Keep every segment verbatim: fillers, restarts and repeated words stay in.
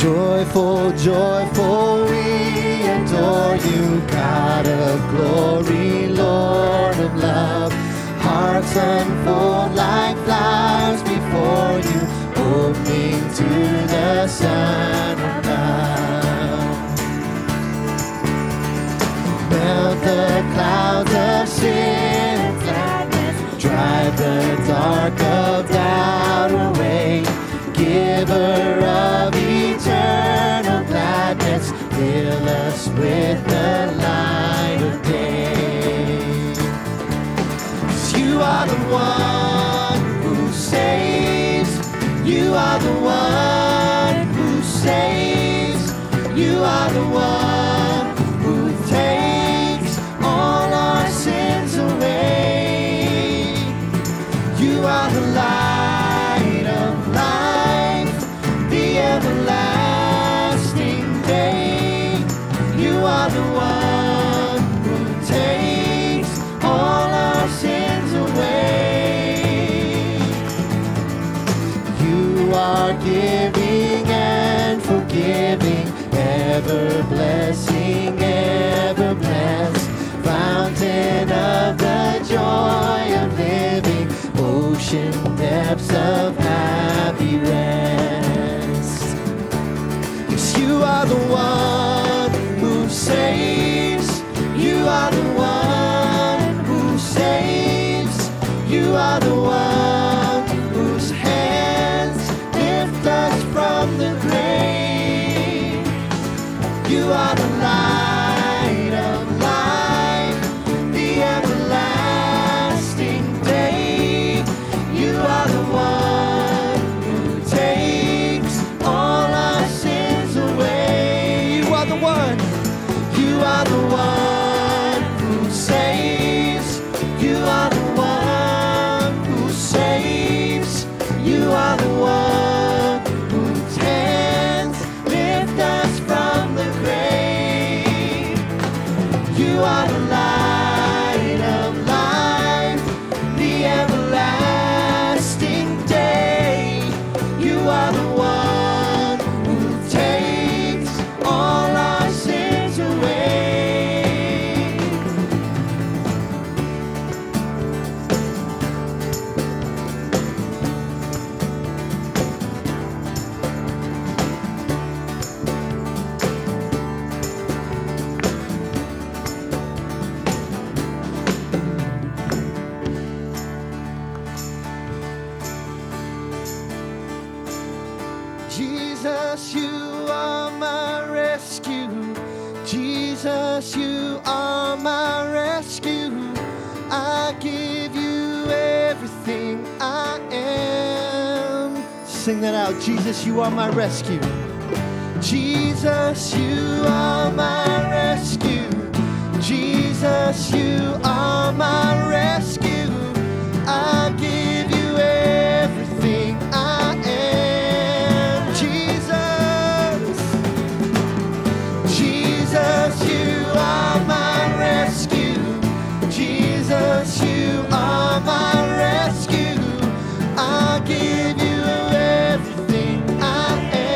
Joyful, joyful, we adore you, God of glory, Lord of love. Hearts unfold like flowers before you, opening to the Son of God. Melt the clouds of sin and gladness, drive the dark of doubt away. Giver of eternal gladness, fill us with the light of day. 'Cause you are the one who saves. You are the one who saves. You are the one who takes all our sins away. You are the light of life, the everlasting day. You are the one who takes all our sins away. You are giving and forgiving, ever blessing, ever blessed, fountain of the joy of living, ocean depths of happy rest. Yes, you are the one who saves. You are the one who saves. You are the one whose hands lift us from the grave. You are the light of life, the everlasting day. You are the one who takes all our sins away. You are the one. You are the one who saves. You are the one who saves. You are the one whose hands lift us from the grave. You are the light of life, the everlasting day. You are the one who takes all our sins away. Jesus, you are my rescue. Jesus, you are my rescue. I give you everything I am. Sing that out. Jesus, you are my rescue. Jesus, you are my rescue. Jesus, you are my rescue. I give you everything I am. Jesus, Jesus, you are my rescue. Jesus, you are my rescue. I give you everything I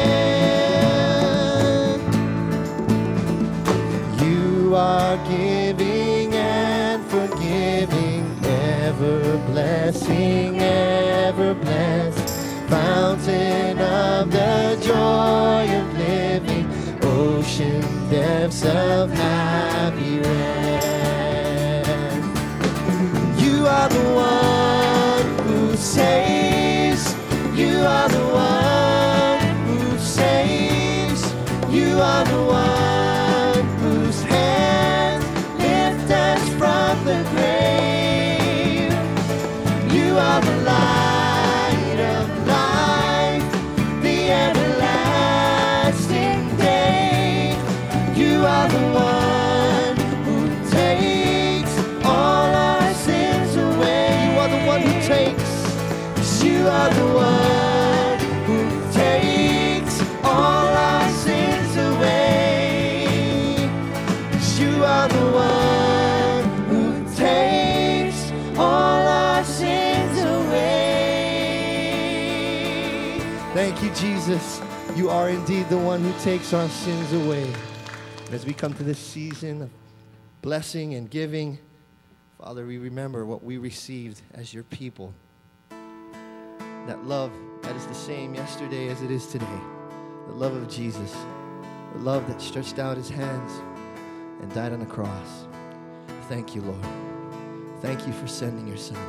am. You are giving and forgiving, ever blessing, ever blessed, fountain of the joy of living, ocean depths of happy rest. You are the one who saves. You are the one who saves. You are the one whose hands lift us from the grave. You are the light of life, the everlasting day. You are the one who takes all our sins away. You are the one who takes. You are the one who takes all our sins away. You are the one who takes all our sins away. Thank you, Jesus. You are indeed the one who takes our sins away. As we come to this season of blessing and giving, Father, we remember what we received as your people. That love that is the same yesterday as it is today. The love of Jesus. The love that stretched out his hands and died on the cross. Thank you, Lord. Thank you for sending your Son.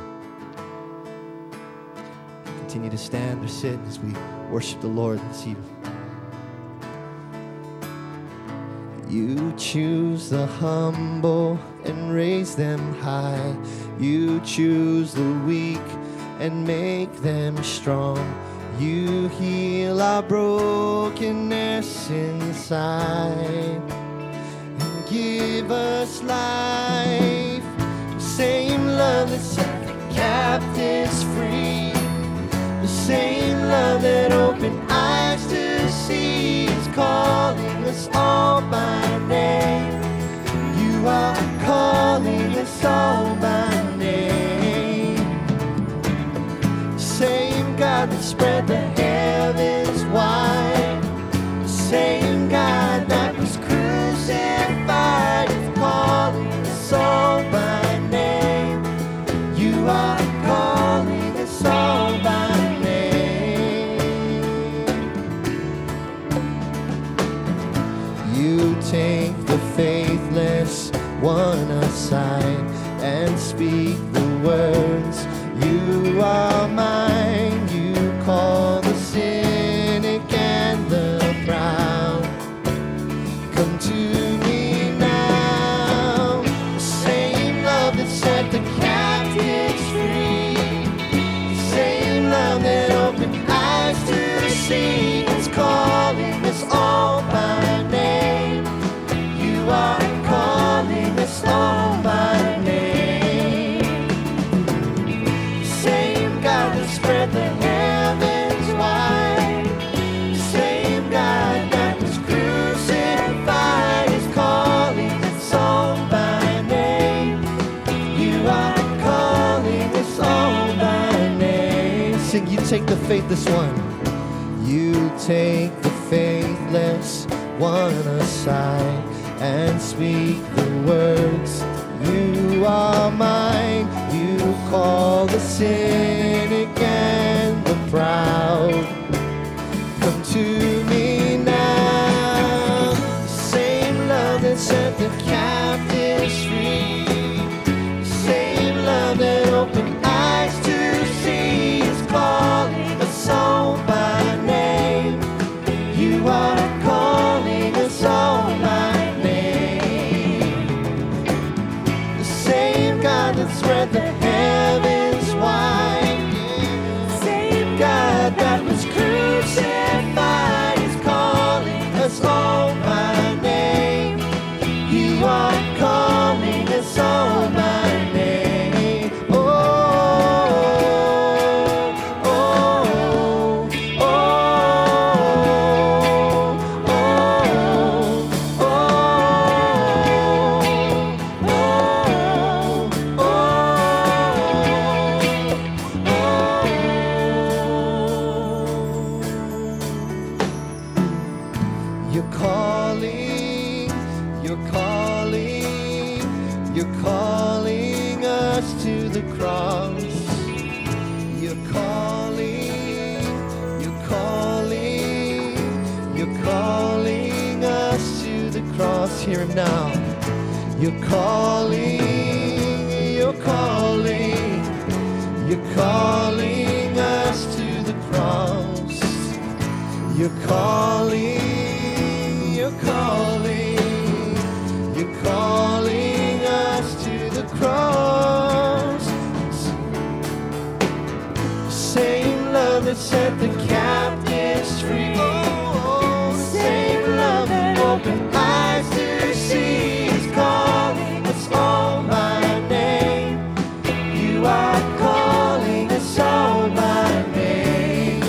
Continue to stand or sit as we worship the Lord this evening. You choose the humble and raise them high. You choose the weak and make them strong. You heal our brokenness inside and give us life. The same love that set the captives free. The same love that opened eyes to see is calling us all by name. You are calling us all by name. Same God that spread the heavens wide. Same God that was crucified is calling us all by name. You are calling us all by name. You take the faithless one aside and speak the words, you are mine. You call the cynic and the proud, come to me now. The same love that set the captives free, the same love that opened eyes to see is calling us all by name. You are calling us all by name. Same God that spread the heavens wide. Same God that was crucified is calling us all by name. You are calling us all by name. Sing, you take the faithless one. You take the faithless one aside and speak the words, you are mine. You call the cynic and the proud, come to me now. The same love that set the captives free, the same love that opened eyes to see is calling us all by name. You are calling us all by name. The same God that spread the heavens wide, the same God that was crucified is calling us all by name. You are calling us all by name. Oh, oh, oh, oh, oh, oh, oh, oh. You're calling, you're calling, you're calling us to the cross. You're calling, you're calling, you're calling us to the cross. Hear him now. You're calling, you're calling, you're calling us to the cross. You're calling, you're calling, you're calling us to the cross. Same love that set the captives free. Oh, same love that opened eyes to see is calling us all by name. You are calling us all by name.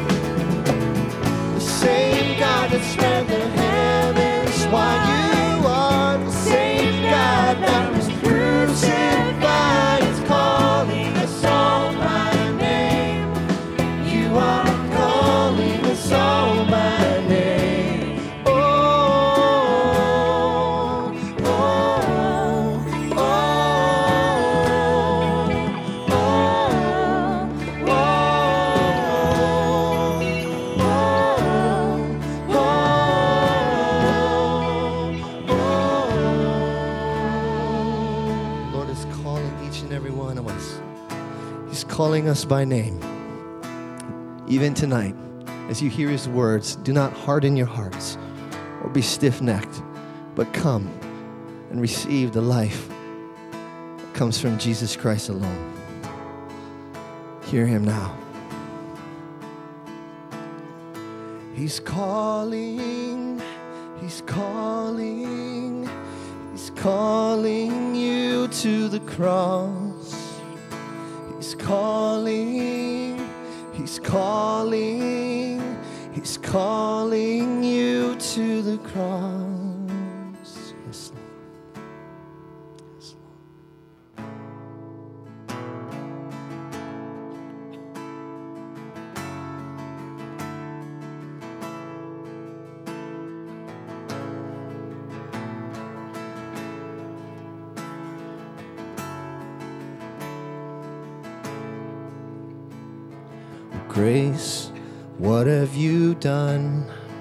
The same God that spread the heavens wide. You are the same God that was crucified is calling us all by name. You are calling us all by calling us by name. Even tonight, as you hear his words, do not harden your hearts or be stiff-necked, but come and receive the life that comes from Jesus Christ alone. Hear him now. He's calling, he's calling, he's calling you to the cross. He's calling, he's calling, he's calling you to the cross. Yes, Lord. Yes, Lord. Grace, what have you done?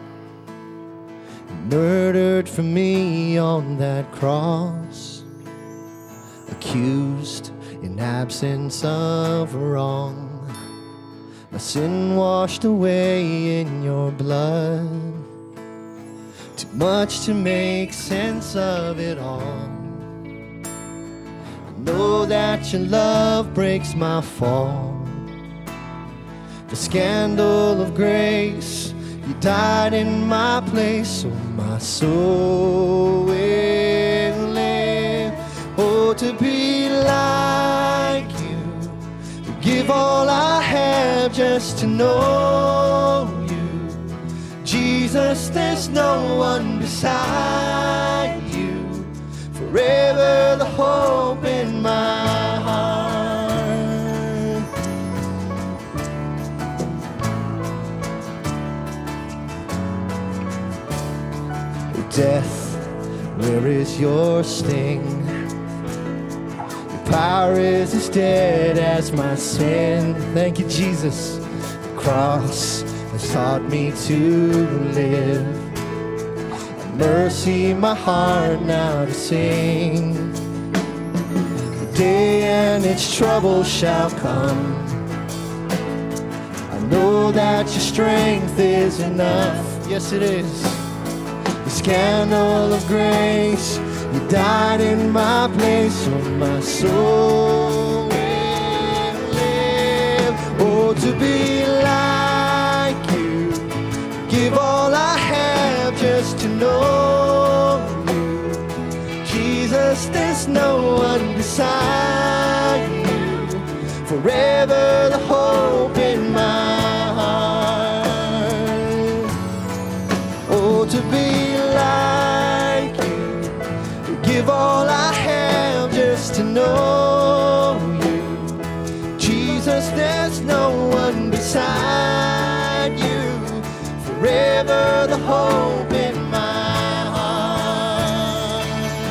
Murdered for me on that cross, accused in absence of wrong, my sin washed away in your blood. Too much to make sense of it all. I know that your love breaks my fall. The scandal of grace, you died in my place, so my soul will live. Oh, to be like you, give all I have just to know you. Jesus, there's no one beside you, forever the hope in my heart. Death, where is your sting? Your power is as dead as my sin. Thank you, Jesus. The cross has taught me to live. Mercy, my heart now to sing. The day and its trouble shall come. I know that your strength is enough. Yes, it is. The scandal of grace, you died in my place, so my soul will live. Oh, to be like you, give all I have just to know you. Jesus, there's no one beside you, forever the hope in my heart. Oh, to be like you, give all I have just to know you. Jesus, there's no one beside you, forever the hope in my heart.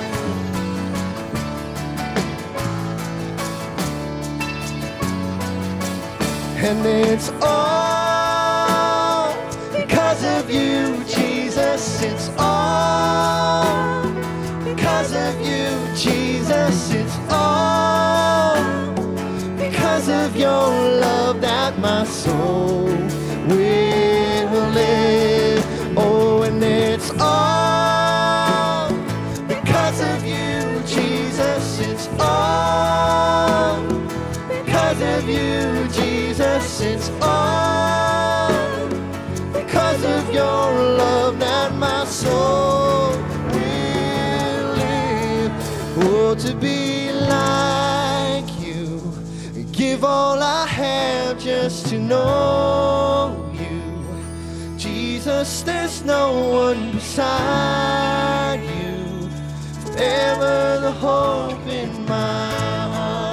And it's all because of you, Jesus, it's all because of you, Jesus, it's all because of your love that my soul will live. Oh, and it's all because of you, Jesus, it's all because of you, Jesus, it's all because of your love that my soul will live. Oh, to be like you, give all I have just to know you. Jesus, there's no one beside you, forever the hope in my heart.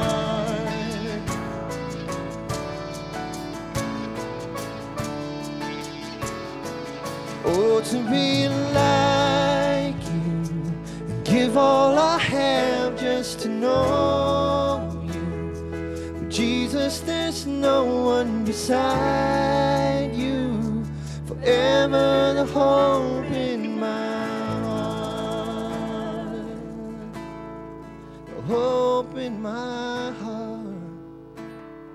Oh, to be like you, and give all I have just to know you. Jesus, there's no one beside you, forever the hope in my heart. The hope in my heart.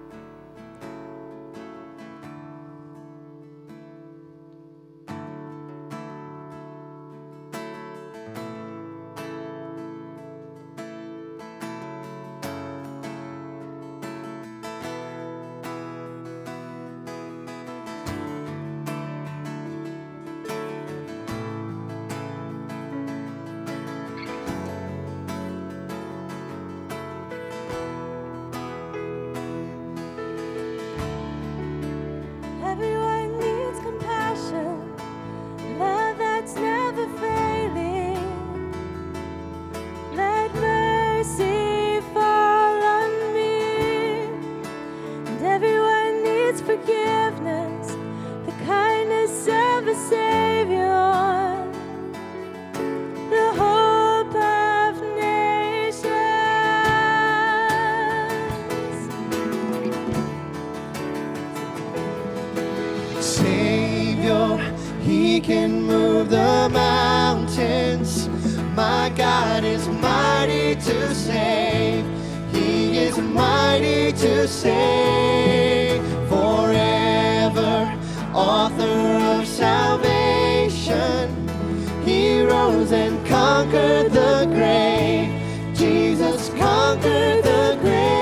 mighty to save. Forever, author of salvation. He rose and conquered the grave. Jesus conquered the grave.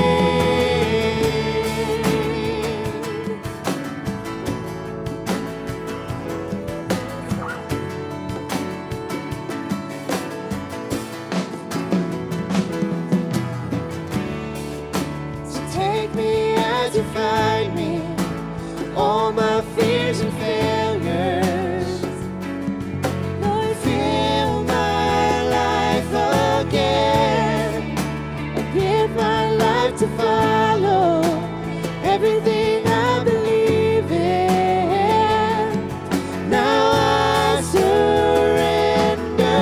So take me as you find me, all my fears and failures. Lord, fill my life again. I give my life to follow everything I believe in. Now I surrender.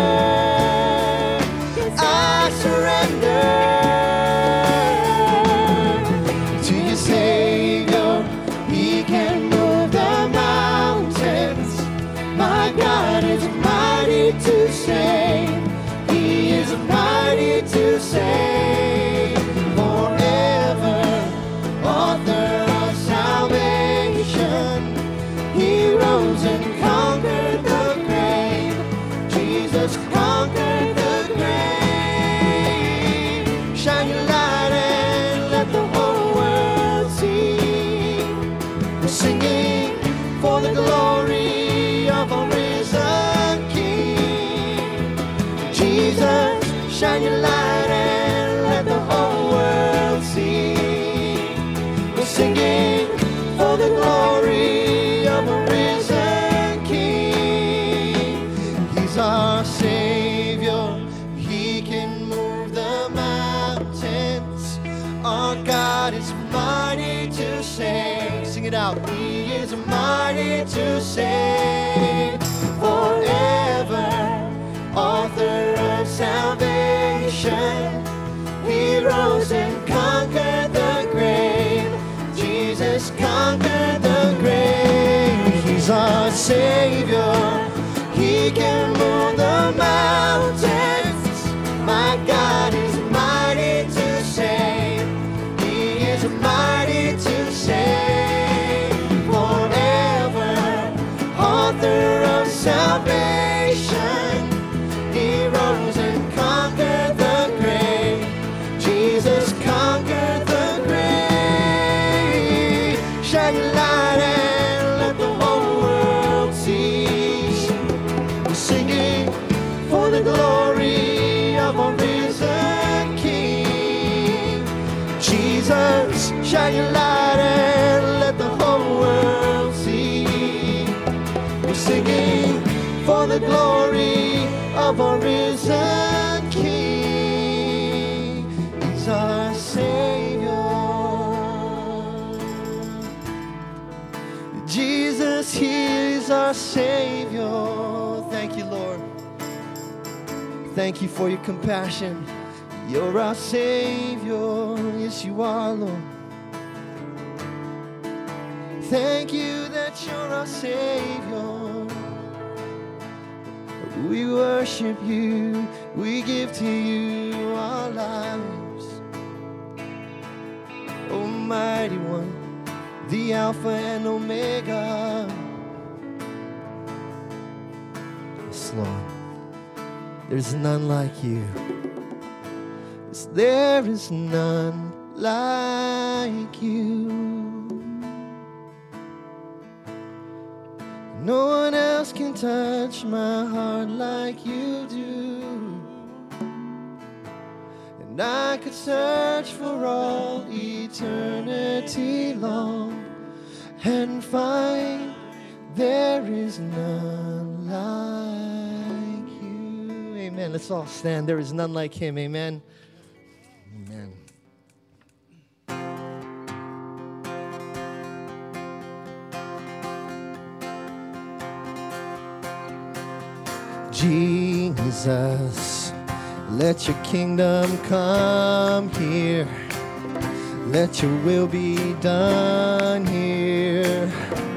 I surrender to your Savior. He can move the mountains. My God is mighty to save. He is mighty to save. Forever, author of salvation. He rose and conquered the grave. Jesus conquered the grave. Shine your light and let the whole world see. We're singing for the glory of our risen King. Jesus, shine your light and let the whole world see. We're singing for the glory of our risen King. He's our Savior. He can move the mountains. Our God is mighty to save. Sing it out. He is mighty to save. Forever, author of salvation. He rose and conquered the grave. Jesus conquered the grave. He's our Savior. He can move the mountains. My God is mighty to save. He is mighty to save. Forever, author of salvation. He rose and conquered the grave. Jesus conquered the grave. Shine your light and let the whole world see. We're singing for the glory of our risen King. Jesus, shine your light and let the whole world see. We're singing for the glory of our risen King. He's our Savior. Jesus, He is our Savior. Thank you, Lord. Thank you for your compassion. You're our Savior. Yes, you are, Lord. Thank you that you're our Savior. We worship you. We give to you our lives. Almighty One, the Alpha and Omega. Yes, Lord. There's none like you. Yes, there is none like you. No one else can touch my heart like you do. And I could search for all eternity long and find there is none like you. Amen. Let's all stand. There is none like him. Amen. Amen. Jesus, let your kingdom come here. Let your will be done here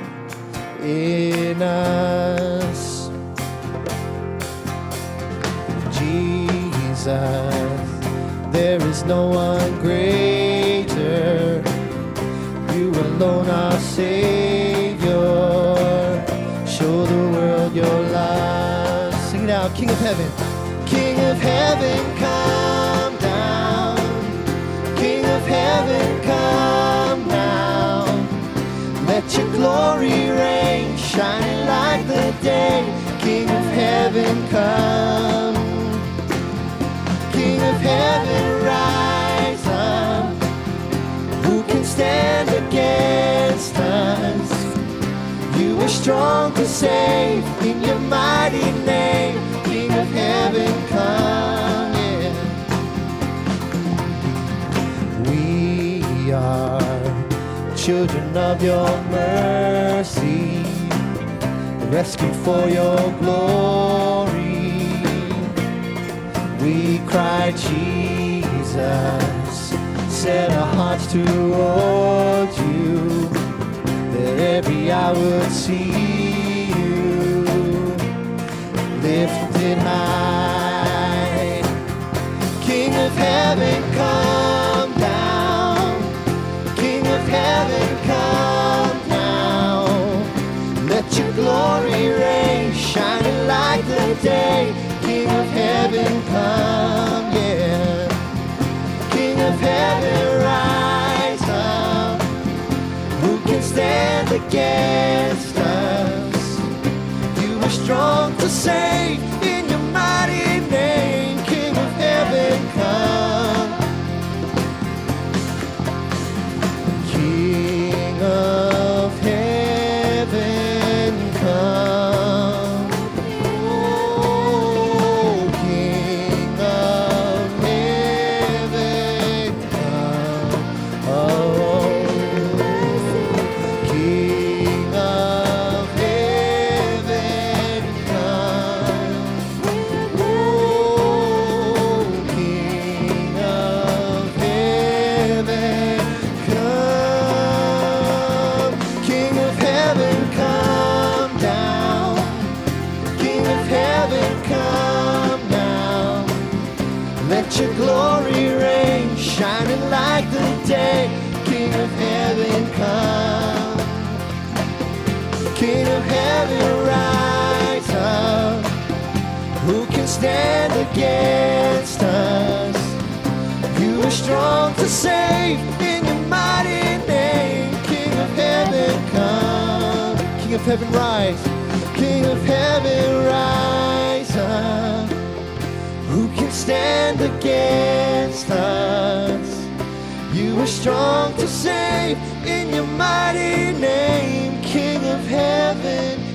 in us. Jesus, there is no one greater. alone our Savior. Show the world your love. Sing it out, King of heaven. King of heaven, come down. King of heaven, come now. Let your glory reign, shining like the day. King of heaven, come. King of heaven, rise up. Who can stand against us? You are strong to save in your mighty name. King of heaven, come. Yeah. We are children of your mercy, rescued for your glory. We cry, Jesus, set our hearts toward you, that every eye would see you lifted high. King of heaven, come down. King of heaven, come now. Let your glory reign, shining like the day. King of heaven, come, yeah. King of heaven, rise up. Who can stand against us? You are strong to save in your mighty name. King of heaven, come. King of heaven, come. Oh, King of heaven, come. Oh, King of heaven, come. Oh, King of heaven, come. King of heaven, come down. King of heaven, come now. Let your glory reign, shining like the day. King of heaven, come. King of heaven, rise up. Who can stand against us? You are strong to save in your mighty name. King of heaven, come. King of heaven, rise. King of heaven, rise up. Who can stand against us? You are strong to save in your mighty name. King of heaven,